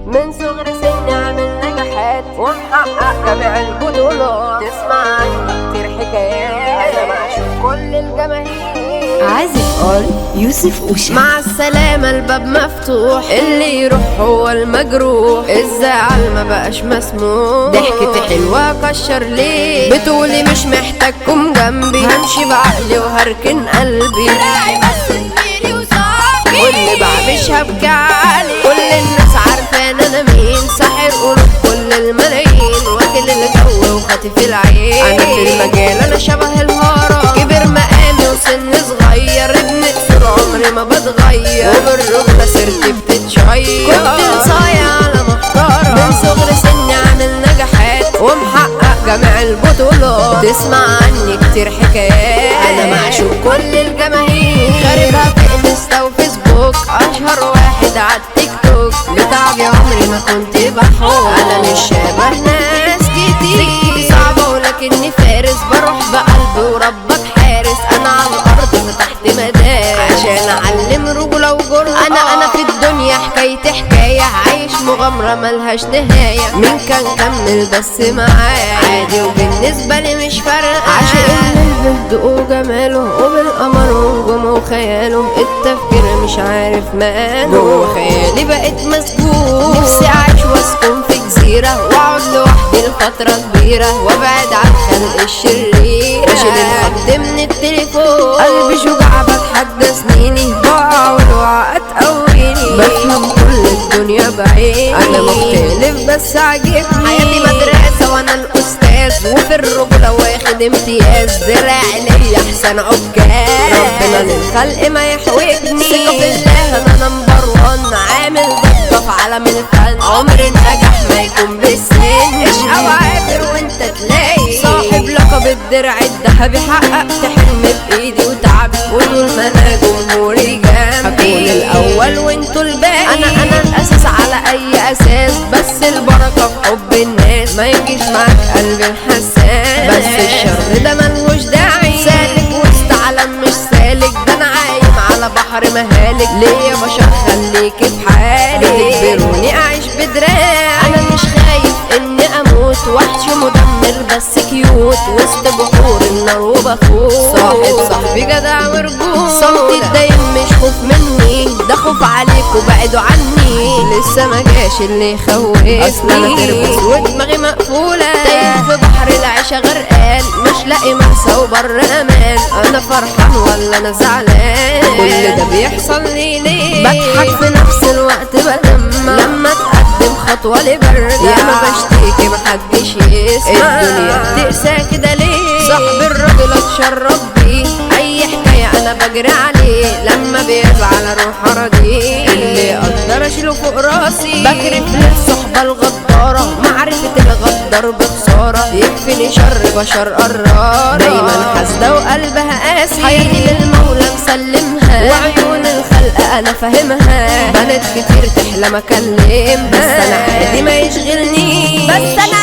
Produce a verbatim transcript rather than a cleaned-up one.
من صغر سني عامل نجاحات ومحقق جميع البطولات. تسمع عني كتير حكايات انا معشوق كل الجماهير. عازف ار يوسف اوشا. مع السلامة الباب مفتوح، اللي يروح هو المجروح. الزعل ما بقاش مسموح، ضحكتي حلوة كشر ليه. بتقولي مش محتاجكم جنبي، همشي بعقلي وهركن قلبي. راعي بس زميلي وصاحبي، واللي بقى مش هبكي عليه. كل الناس عارفان انا مين، ساحر قلوب كل الملايين. واكل الجو وخاطف العين، انا في المجال انا شبه الهرم. كبر مقامي وسن صغير، ابن قصر عمري ما بتغير. وبالركبة سيرتي بتتشير، كنت صايع على محترم. من صغر سني عامل نجاحات ومحقق جميع البطولات. تسمع عني كتير حكايات انا معشوق كل الجماهير. خاربها في انستا وفيسبوك، اشهر واحد عالتيك توك. لتعبي عمري ما كنت بحوق، انا مش شبه ناس كتير. سكتي صعبة ولكني فارس، بروح بقلبي وربك حارس. انا على الارض فتحت مدارس عشان اعلم رجولة وجرأة. انا انا في الدنيا حكايتي حكاية، عايش مغامرة ملهاش نهاية. مين كان كمل بس معايا عادي، وبالنسبة لي مش فارقة. عاشق الهدوء وجماله، وبالقمر ونجومه وخياله. التفكير مش عارف ماله، جوه خيالي بقيت مسجون. نفسي اعيش واسكن في جزيرة، واقعد لوحدي لفترة كبيرة. وابعد عن خلق الشرير، اشيل الخط من التليفون. قلبي شجاع بتحدى سنيني، بقع والوعى تقويني. بفهم كل الدنيا بعيني، انا مختلف بس عاجبني. حياتي مدرسة وانا الاستاذ، وفي الرجولة واخد امتياز. دراعي ليا احسن عكاز، ربنا للخلق ما يحوجني. ثقة في الله انا نمبر وان، عامل ضجة في عالم الفن. عمر النجاح ما يكون بالسن، اشقى وعافر وانت تلاقي صاحب لقب الدرع الذهبي. حققت حلمي بايدي وتعبي، وطول ما انا جمهوري جنبي. هكون الاول وانتوا الباقي، انا انا الاساس على اي اساس. بس البركة في حب الناس، ما يجيش معاك قلبي الحساس. بس الشر ده ملهوش داعي، سالك وسط عالم مش سالك. ده انا عايم على بحر مهالك، ليه يا بشر خليكي في حالي. بتجبروني اعيش بدراعي، انا مش خايف اني اموت. وحش مدمر بس كيوت، وسط بحور النار وبفوت. صاحب صاحبي جدع ورجول، صوتي الدايم مش خوف مني. ده خوف عليكوا بعدوا عني، لسه ما جاش اللي يخوفني. اصل انا تربس ودماغي مقفولة، تايه في بحر العيشة غرقان. مش لاقي مرسى وبر امان، انا فرحان ولا انا زعلان؟ كل ده بيحصل لي ليه؟ بضحك في نفس الوقت بدمع، لما تقدم خطوة لبرجع. يا ما بشتكي محدش يسمع، الدنيا بتقسى كده ليه؟ صاحب الراجل اتشرب بيه، اي حكاية انا بجري عليه. لما بيزعل اروح اراضيه، اللي اقدر اشيله فوق راسي. بجري في الصحبة الغدارة، معرفة الغدار بخسارة. يكفيني شر بشر قرارة، دايما حاسدة وقلبها قاسي. حياتي للمولى مسلمها، وعيون الخلق انا فاهمها. بنات كتير تحلم اكلم، بس انا عادي ما يشغلني. بس انا